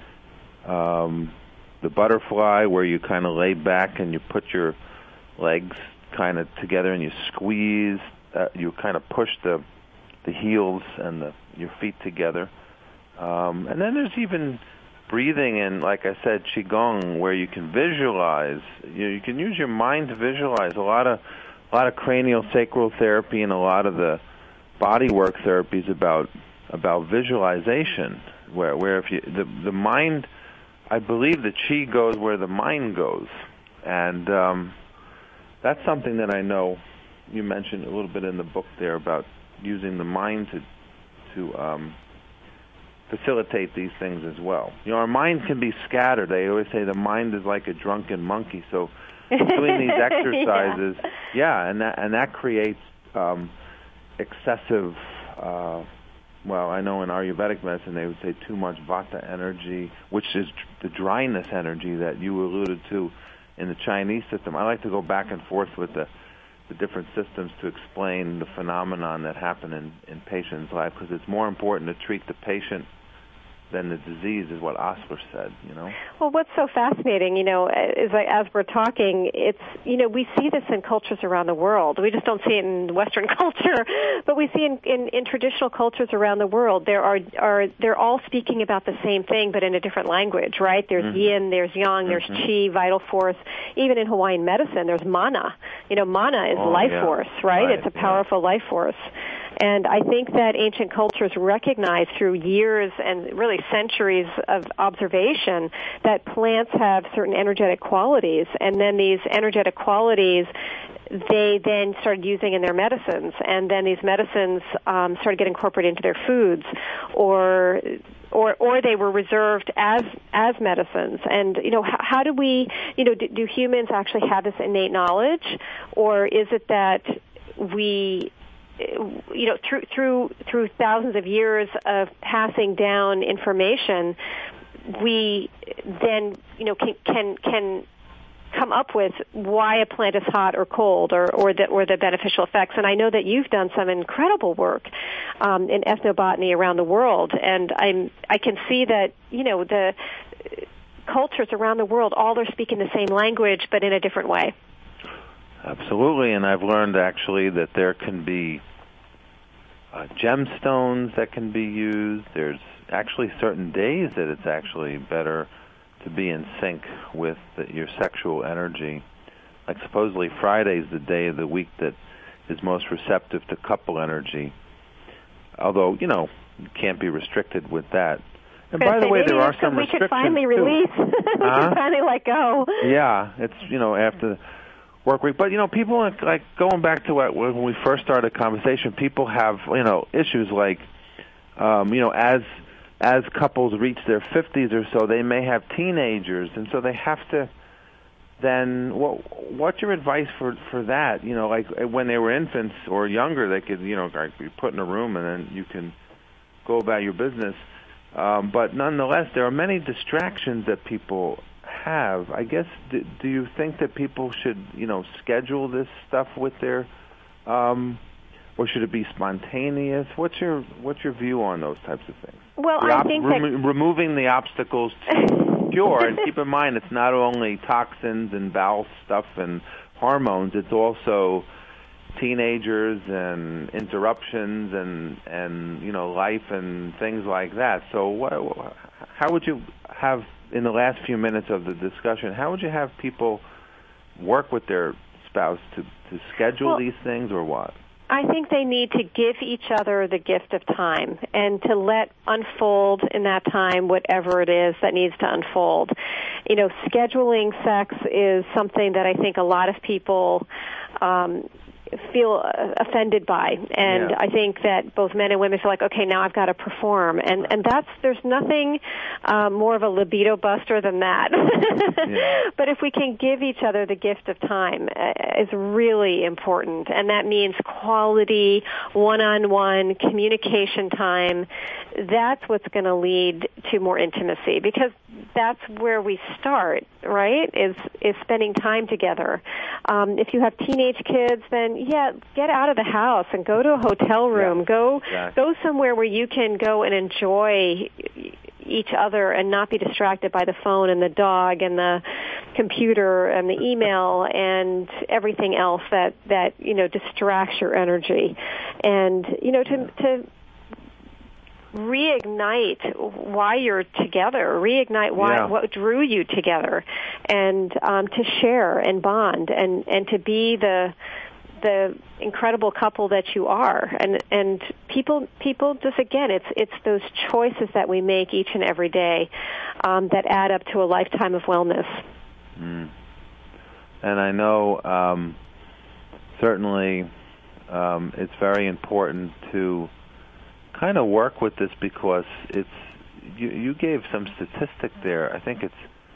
um, the butterfly, where you kind of lay back and you put your legs kind of together and you squeeze. Uh, you kind of push the the heels and the, your feet together. Um, and then there's even breathing in, like I said, Qigong, where you can visualize. You, you can use your mind to visualize. A lot of a lot of cranial sacral therapy and a lot of the body work therapies about about visualization, where where if you the the mind, I believe the Qi goes where the mind goes, and um, that's something that I know you mentioned a little bit in the book there about using the mind to to um, facilitate these things as well. You know, our mind can be scattered. They always say the mind is like a drunken monkey. So doing these exercises, yeah. yeah, and that and that creates um, excessive. Uh, well, I know in Ayurvedic medicine they would say too much vata energy, which is the dryness energy that you alluded to in the Chinese system. I like to go back and forth with the the different systems to explain the phenomenon that happen in, in patients' life, because it's more important to treat the patient than the disease, is what Osler said, you know. Well, what's so fascinating, you know, is like, as we're talking, it's, you know, we see this in cultures around the world. We just don't see it in Western culture, but we see in, in, in traditional cultures around the world, there are, are, they're all speaking about the same thing, but in a different language, right? There's mm-hmm. yin, there's yang, there's mm-hmm. chi, vital force. Even in Hawaiian medicine, there's mana. You know, mana is oh, life yeah. force, right? right? It's a powerful yeah. life force. And I think that ancient cultures recognize through years and really centuries of observation that plants have certain energetic qualities, and then these energetic qualities they then started using in their medicines, and then these medicines um, started getting incorporated into their foods, or or or they were reserved as as medicines. And you know, how, how do we, you know, do, do humans actually have this innate knowledge, or is it that we, you know, through through through thousands of years of passing down information, we then, you know, can can can come up with why a plant is hot or cold, or or the or the beneficial effects. And I know that you've done some incredible work um, in ethnobotany around the world, and I'm I can see that, you know, the cultures around the world all are speaking the same language, but in a different way. Absolutely, and I've learned actually that there can be uh, gemstones that can be used. There's actually certain days that it's actually better to be in sync with the, your sexual energy. Like supposedly Friday's the day of the week that is most receptive to couple energy. Although, you know, you can't be restricted with that. And by the way, there are some we restrictions, could finally too. release. we uh-huh. could finally let go. Yeah, it's, you know, after work week. But, you know, people, like, going back to what, when we first started the conversation, people have, you know, issues like, um, you know, as as couples reach their fifties or so, they may have teenagers, and so they have to then, what, what's your advice for, for that? You know, like when they were infants or younger, they could, you know, like be put in a room and then you can go about your business. Um, but nonetheless, there are many distractions that people have. I guess, do, do you think that people should, you know, schedule this stuff with their, um, or should it be spontaneous? What's your what's your view on those types of things? Well, the op- I think remo- that removing the obstacles to cure, and keep in mind it's not only toxins and bowel stuff and hormones; it's also teenagers and interruptions and and you know life and things like that. So, what, how would you have in the last few minutes of the discussion? How would you have people work with their spouse to to schedule well, these things, or what? I think they need to give each other the gift of time and to let unfold in that time whatever it is that needs to unfold. You know, scheduling sex is something that I think a lot of people um, feel uh, offended by. And yeah. I think that both men and women feel like, okay, now I've got to perform. And and that's, there's nothing uh, more of a libido buster than that. yeah. But if we can give each other the gift of time uh, is really important. And that means quality, one-on-one communication time. That's what's going to lead to more intimacy, because that's where we start, right, is is spending time together. Um, if you have teenage kids, then, yeah, get out of the house and go to a hotel room. Yeah, go exactly. go somewhere where you can go and enjoy each other and not be distracted by the phone and the dog and the computer and the email and everything else that, that you know, distracts your energy. And, you know, to to reignite why you're together, reignite why yeah. what drew you together, and um, to share and bond and, and to be the the incredible couple that you are. And and people people just again it's it's those choices that we make each and every day um, that add up to a lifetime of wellness. Mm. And I know um, certainly um, it's very important to kind of work with this, because it's you, you gave some statistic there. I think it's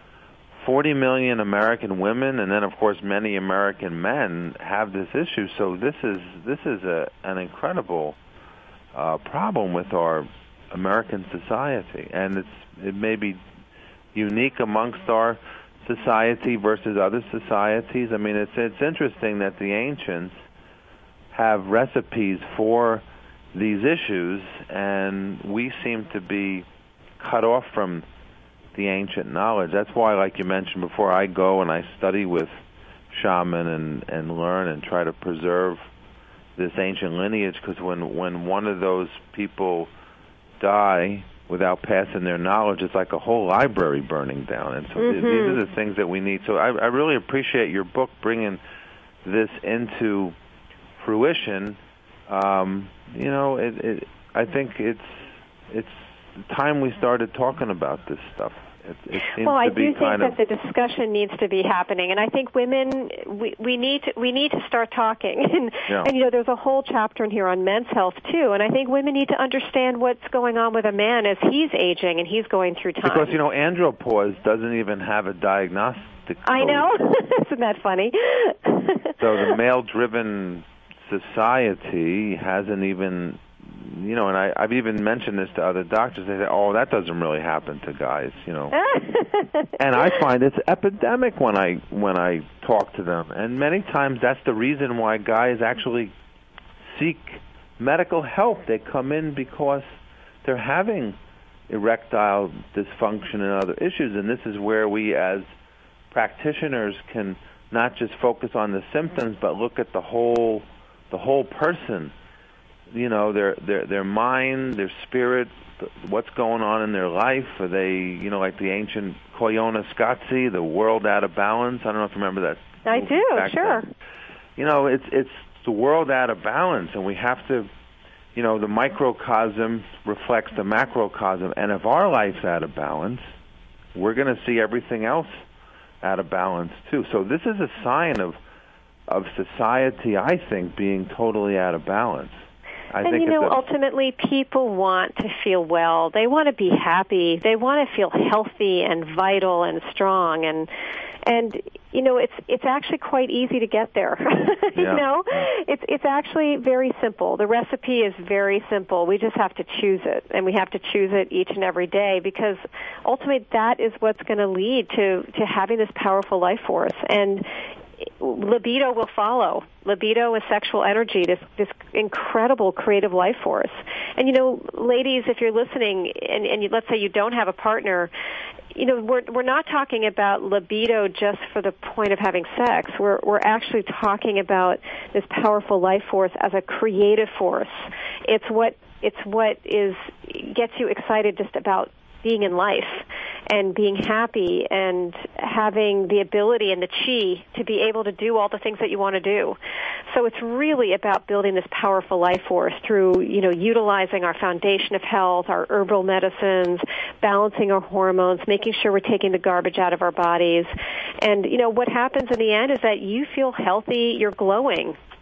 forty million American women, and then of course many American men have this issue. So this is this is a an incredible uh, problem with our American society, and it's it may be unique amongst our society versus other societies. I mean, it's it's interesting that the ancients have recipes for these issues, and we seem to be cut off from the ancient knowledge. That's why, like you mentioned before, I go and I study with shaman and, and learn and try to preserve this ancient lineage, because when, when one of those people die without passing their knowledge, it's like a whole library burning down. And so mm-hmm. th- these are the things that we need. So I, I really appreciate your book bringing this into fruition. Um, you know, it, it, I think it's it's time we started talking about this stuff. It, it seems well, I to be do think kind that of the discussion needs to be happening, and I think women we, we need to, we need to start talking. And, yeah. and you know, there's a whole chapter in here on men's health too, and I think women need to understand what's going on with a man as he's aging and he's going through time. Because you know, andropause doesn't even have a diagnostic code. I know, isn't that funny? So the male-driven society hasn't even, you know, and I, I've even mentioned this to other doctors. They say, oh, that doesn't really happen to guys, you know. And I find it's epidemic when I when I talk to them. And many times that's the reason why guys actually seek medical help. They come in because they're having erectile dysfunction and other issues. And this is where we as practitioners can not just focus on the symptoms, but look at the whole the whole person, you know, their their their mind, their spirit, what's going on in their life. Are they, you know, like the ancient Koyaanisqatsi, the world out of balance? I don't know if you remember that. I do, sure. Then. You know, it's it's the world out of balance, and we have to, you know, the microcosm reflects the macrocosm, and if our life's out of balance, we're going to see everything else out of balance too. So this is a sign of of society, I think, being totally out of balance. I and, think you know, it's a, ultimately, people want to feel well. They want to be happy. They want to feel healthy and vital and strong. And, and you know, it's it's actually quite easy to get there. you yeah. know, it's it's actually very simple. The recipe is very simple. We just have to choose it, and we have to choose it each and every day, because ultimately that is what's going to lead to to having this powerful life force. And libido will follow. Libido is sexual energy, this this incredible creative life force. And, you know, ladies, if you're listening and, and you, let's say you don't have a partner, you know, we're we're not talking about libido just for the point of having sex. We're we're actually talking about this powerful life force as a creative force. It's what it's what is gets you excited just about being in life and being happy and having the ability and the chi to be able to do all the things that you want to do. So it's really about building this powerful life force through, you know, utilizing our foundation of health, our herbal medicines, balancing our hormones, making sure we're taking the garbage out of our bodies. And, you know, what happens in the end is that you feel healthy, you're glowing.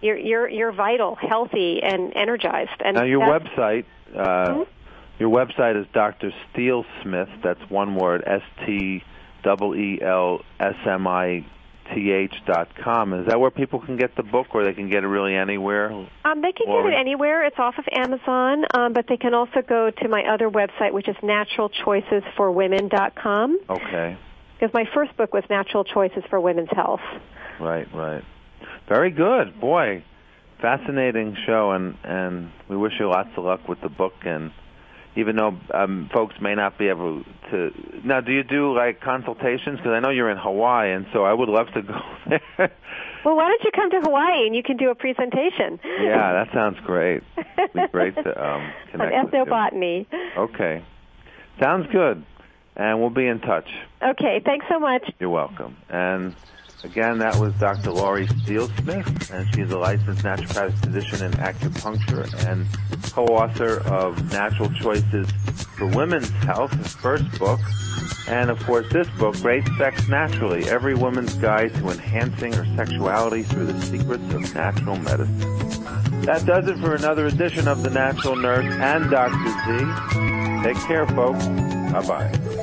you're you're you're vital, healthy, and energized. And now your website, uh, mm-hmm. your website is Doctor Steele Smith. That's one word: S T E E L S M I T H dot com. Is that where people can get the book, or they can get it really anywhere? Um, they can or... get it anywhere. It's off of Amazon, um, but they can also go to my other website, which is natural choices for women dot com. Okay. Because my first book was Natural Choices for Women's Health. Right, right. Very good. Boy, fascinating show, and, and we wish you lots of luck with the book. And even though um, folks may not be able to... Now, do you do, like, consultations? Because I know you're in Hawaii, and so I would love to go there. Well, why don't you come to Hawaii and you can do a presentation? Yeah, that sounds great. It'd be great to um, connect on with you. ethnobotany. Okay. Sounds good. And we'll be in touch. Okay, thanks so much. You're welcome. And again, that was Doctor Laurie Steele Smith, and she's a licensed naturopathic physician in acupuncture and co-author of Natural Choices for Women's Health, his first book. And, of course, this book, Great Sex Naturally, Every Woman's Guide to Enhancing Her Sexuality Through the Secrets of Natural Medicine. That does it for another edition of The Natural Nurse and Doctor Z. Take care, folks. Bye-bye.